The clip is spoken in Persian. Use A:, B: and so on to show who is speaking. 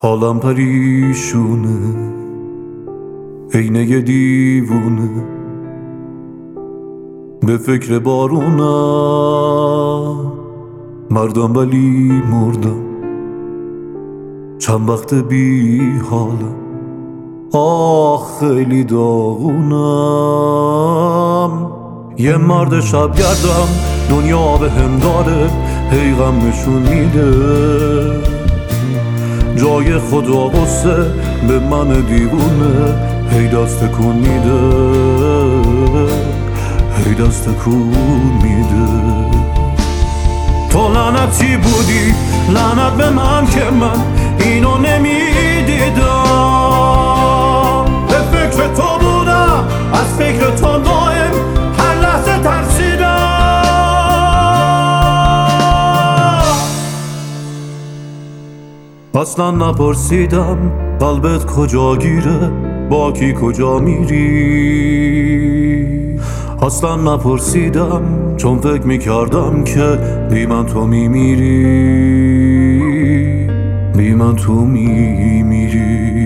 A: حالم پریشونه عینه دیوونه، به فکر بارونم مردم ولی مردم، چند وقت بی حالم خیلی داغونم. یه مرد شبگردم دنیا به هم داره، هی غم نشون میده، جای خدا غصه به من دیوونه، هی دست تکون میده، هی دست تکون میده. تو لعنتی بودی، لعنت به من که من اینو نمیدیدم. به فکر تو بودم، از فکر تو دائم هر لحظه ترسیدم. اصلا نپرسیدم قلبت کجا گیره، با کی کجا میری. اصلا نپرسیدم چون فکر میکردم که بی من تو میمیری، بی من تو میمیری.